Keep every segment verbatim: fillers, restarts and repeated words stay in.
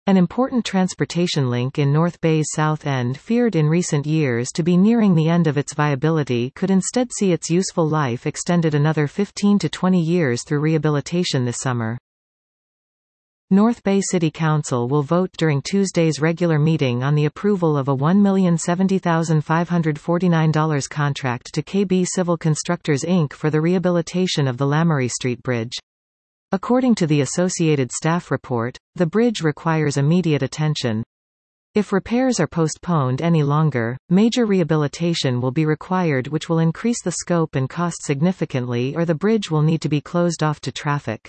An important transportation link in North Bay's South End, feared in recent years to be nearing the end of its viability, could instead see its useful life extended another fifteen to twenty years through rehabilitation this summer. North Bay City Council will vote during Tuesday's regular meeting on the approval of a one million seventy thousand five hundred forty-nine dollars contract to K B Civil Constructors Incorporated for the rehabilitation of the Lamoureux Street Bridge. According to the Associated Staff report, the bridge requires immediate attention. If repairs are postponed any longer, major rehabilitation will be required, which will increase the scope and cost significantly, or the bridge will need to be closed off to traffic.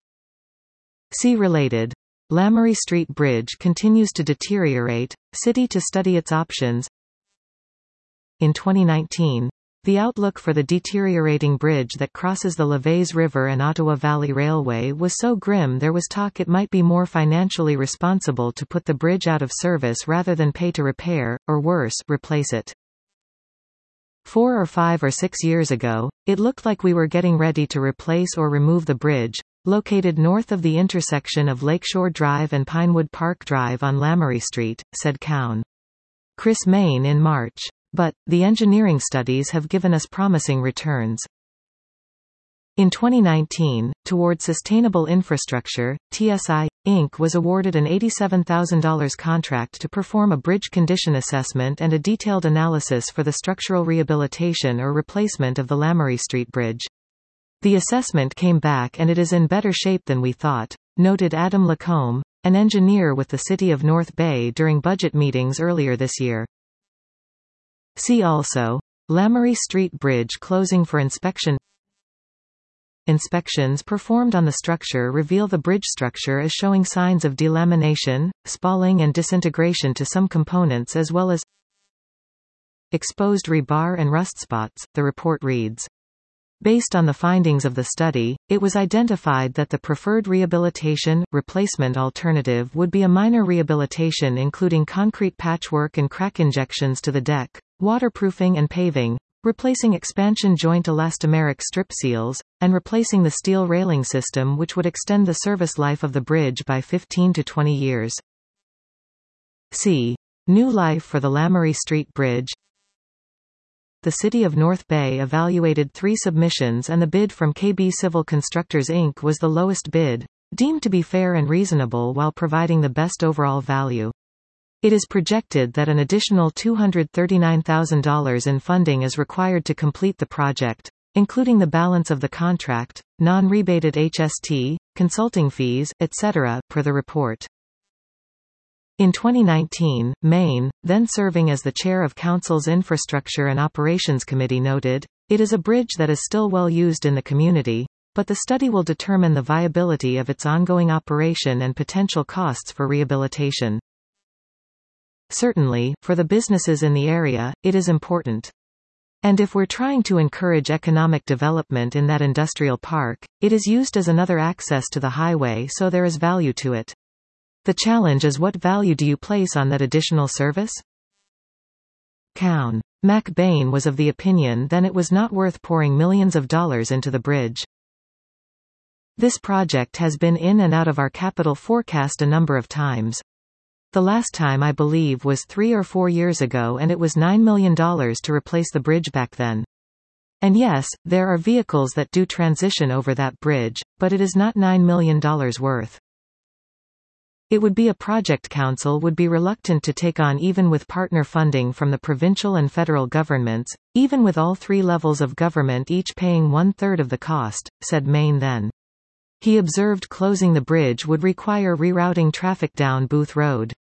See related. Lamoureux Street Bridge continues to deteriorate, city to study its options. In twenty nineteen, the outlook for the deteriorating bridge that crosses the Levés River and Ottawa Valley Railway was so grim there was talk it might be more financially responsible to put the bridge out of service rather than pay to repair, or worse, replace it. Four or five or six years ago, it looked like we were getting ready to replace or remove the bridge, located north of the intersection of Lakeshore Drive and Pinewood Park Drive on Lamoureux Street, said Cowan. Chris Main in March. But, the engineering studies have given us promising returns. In twenty nineteen, Toward Sustainable Infrastructure, T S I, Incorporated was awarded an eighty-seven thousand dollars contract to perform a bridge condition assessment and a detailed analysis for the structural rehabilitation or replacement of the Lamoureux Street Bridge. The assessment came back and it is in better shape than we thought, noted Adam Lacombe, an engineer with the City of North Bay during budget meetings earlier this year. See also, Lamoureux Street Bridge closing for inspection. Inspections performed on the structure reveal the bridge structure is showing signs of delamination, spalling and disintegration to some components as well as exposed rebar and rust spots, the report reads. Based on the findings of the study, it was identified that the preferred rehabilitation, replacement alternative would be a minor rehabilitation including concrete patchwork and crack injections to the deck, waterproofing and paving, replacing expansion joint elastomeric strip seals, and replacing the steel railing system, which would extend the service life of the bridge by fifteen to twenty years. See. New life for the Lamoureux Street Bridge. The City of North Bay evaluated three submissions and the bid from K B Civil Constructors Incorporated was the lowest bid, deemed to be fair and reasonable while providing the best overall value. It is projected that an additional two hundred thirty-nine thousand dollars in funding is required to complete the project, including the balance of the contract, non-rebated H S T, consulting fees, et cetera, per the report. In twenty nineteen, Main, then serving as the chair of Council's Infrastructure and Operations Committee, noted, "It is a bridge that is still well used in the community, but the study will determine the viability of its ongoing operation and potential costs for rehabilitation." Certainly, for the businesses in the area, it is important. And if we're trying to encourage economic development in that industrial park, it is used as another access to the highway, so there is value to it. The challenge is, what value do you place on that additional service? Cowan. Mac Bain was of the opinion then it was not worth pouring millions of dollars into the bridge. This project has been in and out of our capital forecast a number of times. The last time I believe was three or four years ago and it was nine million dollars to replace the bridge back then. And yes, there are vehicles that do transition over that bridge, but it is not nine million dollars worth. It would be a project council would be reluctant to take on even with partner funding from the provincial and federal governments, even with all three levels of government each paying one-third of the cost, said Main then. He observed closing the bridge would require rerouting traffic down Booth Road.